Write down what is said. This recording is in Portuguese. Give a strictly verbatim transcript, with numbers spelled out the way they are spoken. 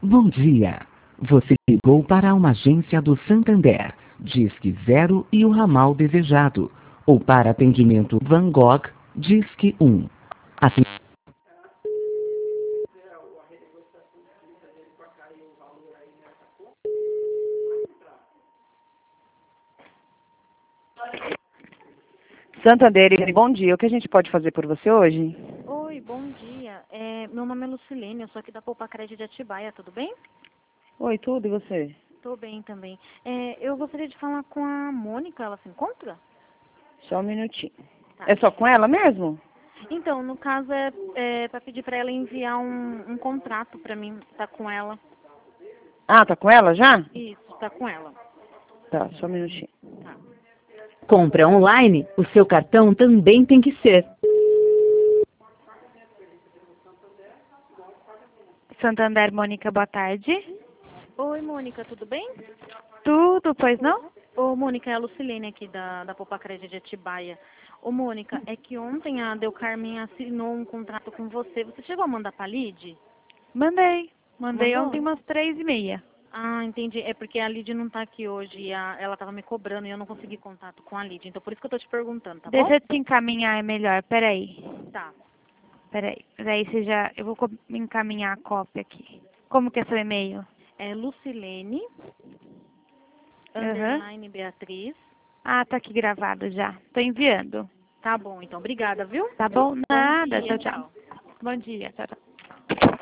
Bom dia. Você ligou para uma agência do Santander. Disque zero e o ramal desejado. Ou para atendimento Van Gogh, Disque um. Assim... Santander, bom dia. O que a gente pode fazer por você hoje? Oi, bom dia. É, meu nome é Lucilene, eu sou aqui da Poupa Crédito de Atibaia, tudo bem? Oi, tudo, e você? Tô bem também. É, eu gostaria de falar com a Mônica, ela se encontra? Só um minutinho. Tá. É só com ela mesmo? Então, no caso é, é para pedir para ela enviar um, um contrato para mim, tá com ela. Ah, tá com ela já? Isso, tá com ela. Tá, só um minutinho. Tá. Compra online, o seu cartão também tem que ser. Santander, Mônica, boa tarde. Oi, Mônica, tudo bem? Tudo, pois não? Ô, Mônica, é a Lucilene aqui da, da Poupa Crédito de Atibaia. Ô, Mônica, é que ontem a Del Carmen assinou um contrato com você. Você chegou a mandar pra Lid? Mandei. Mandei Mandou? ontem umas três e meia. Ah, entendi. É porque a Lid não tá aqui hoje e a, ela tava me cobrando e eu não consegui contato com a Lid. Então, por isso que eu tô te perguntando, tá Deixa bom? eu te encaminhar, é melhor. Peraí. Tá. Peraí. Peraí, você já... Eu vou co- encaminhar a cópia aqui. Como que é seu e-mail? É Lucilene, Aham. underline Beatriz. Ah, tá aqui gravado já. Tô enviando. Tá bom, então. Obrigada, viu? Tá bom? Nada. Bom dia, Tchau, tchau. Bom dia. Tchau, tchau.